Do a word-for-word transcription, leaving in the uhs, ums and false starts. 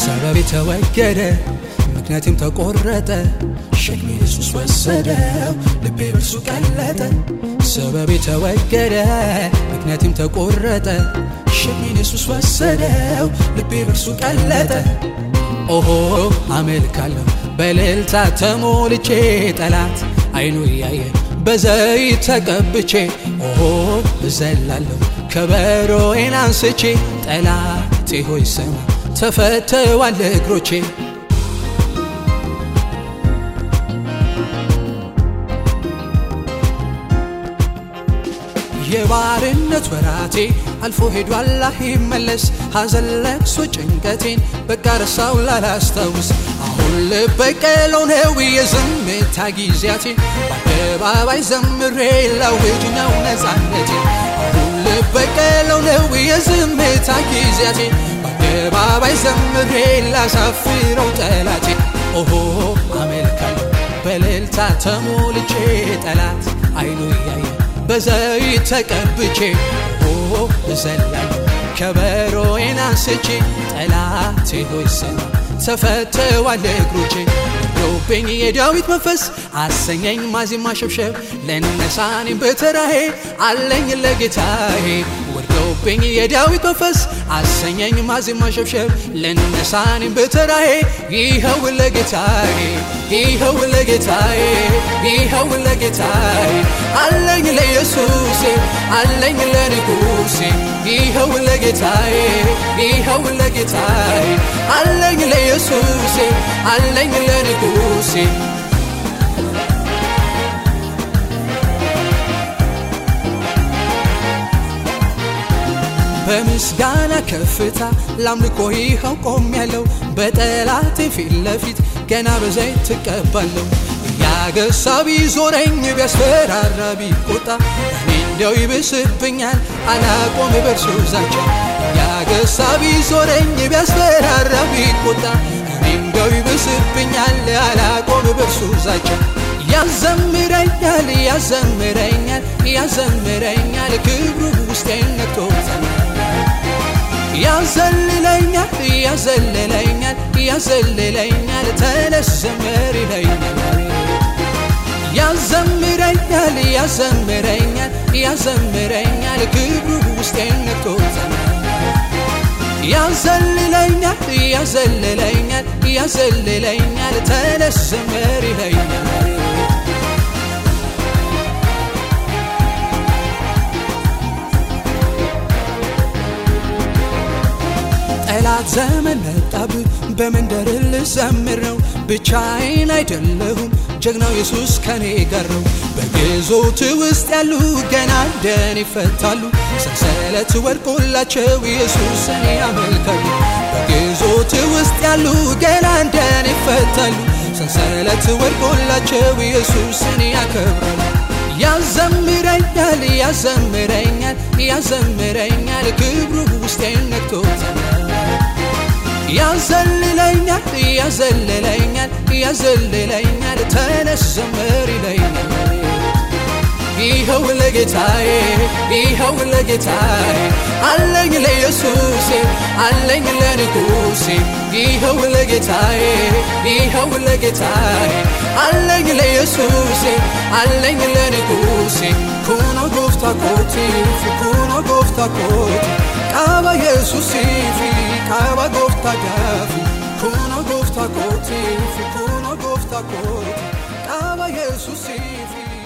ሰበብ ተወገደ ምክንያቱም ተቆረጠ ሸክሜ ኢየሱስ ወሰደው ልቤ በርሱ ቀለጠ ሰበብ ተወገደ ምክንያቱም ተቆረጠ ሸክሜ ኢየሱስ ወሰደው ልቤ በርሱ ቀለጠ ኦሆ አመልካለሁ በእልልታ ተሞልቼ ጠላት አይኑ ያየ በዘይት ተቀብቼ ኦሆ እዘላለሁ ከበሮዬን አንስቼ ጠላቴ ሆይ ስማ ተፈተዋል እግሮቼ የባርነት ወራቴ አልፎ ሄዷል አይመለስ ሐዘን ለቅሶ ጭንቀቴን በቃ ረሳው ላላስታውስ አሁን ልበቀለው ነው የዝምታ ጊዜያቴን በአደባባይ ዘምሬ ላውጅ ነው ነፃነቴን አሁን ልበቀለው ነው የዝምታ ጊዜያቴን በአደባባይ ዘምሬ ላሳፍረው ጠላቴን ኦሆ አመልካለሁ በእልልታ ተሞልቼ ጠላት አይኑ ያየ በዘይት ተቀብቼ ኦ እዘላለሁ ከበሮዬን አንስቼ ጠላቴ ሆይ ስማ ተፈተዋል እግሮቼ ወርዶብኝ የዳዊት መንፈስ አሰኘኝ ማዜም ማሸብሸብ ለነሳኔ በተራዬ አለኝ ለጌታዬ ወርዶብኝ የዳዊት መንፈስ አሰኘኝ ማዜም ማሸብሸብ ለነሳኔ በተራዬ ይኸው ለጌታዬ ይኸው ለጌታዬ ይኸው ለጌታዬ አለኝ ለኢየሱሴ አለኝ ለንጉሴ ይኸው ለጌታዬ ይኸው ለጌታዬ አለኝ ለኢየሱሴ አለኝ ለንጉሴ በምስጋና ከፍታ ላምልኮ ይኸው ቆሜያለሁ በጠላቴ ፊት ለፊት ገና በዘይት ተቀባለሁ ያገሳ ቢዞረኝ ቢያስፈራራ ቢቆጣ እኔ እንደው ይብስብኛል አላቆም በርሱ ዛቻ ያገሳ ቢዞረኝ ቢያስፈራራ ቢቆጣ እኔ እንደው ይብስብኛል አላቆም በርሱ ዛቻ ያዘምረኛል ያዘምረኛል ያዘምረኛል ክብሩ ውስጤን ነክቶታል ያዘልለኛል ያዘልለኛል ያዘልለኛል ተነስ ዘምር ይለኛል ያዘምረኛል ያዘምረኛል ያዘምረኛል ክብሩ ውስጤን ነክቶታል ያዘልለኛል ያዘልለኛል ያዘልለኛል ተነስ ዘምር ይለኛል ጠላት ዘመን መጣብህ በመንደር ልዘምር ነው ብቻዬን አይደለሁም ጀግናው ኢየሱስ ከኔ ጋር ነው በግዞት ውስጥ ያሉ ገና እንደኔ ይፈታሉ ሰንሰለት ወድቆላቸው ኢየሱስን ያመልካሉ በግዞት ውስጥ ያሉ ገና እንደኔ ይፈታሉ ሰንሰለት ወድቆላቸው ኢየሱስን ያከብራሉ ያዘምረኛል ያዘምረኛል ያዘምረኛል ክብሩ ውስጤን ነክቶታል ያዘልለኛል ያዘልለኛል ያዘልለኛል ተነስ ዘምር ይለኛል ይኸው ለጌታዬ ይኸው ለጌታዬ አለኝ ለኢየሱሴ አለኝ ለንጉሴ ይኸው ለጌታዬ ይኸው ለጌታዬ አለኝ ለኢየሱሴ አለኝ ለንጉሴ ኩኖ ጎፍታ ኮቲ ኩኖ ጎፍታ ኮቲ ቃባ ኢየሱስ ፊ ቃባ ጎፍታ ጋፊ ኩኖ ጎፍታ ኮቲ ኩኖ ጎፍታ ኮቲ ቃባ ኢየሱስ ፊ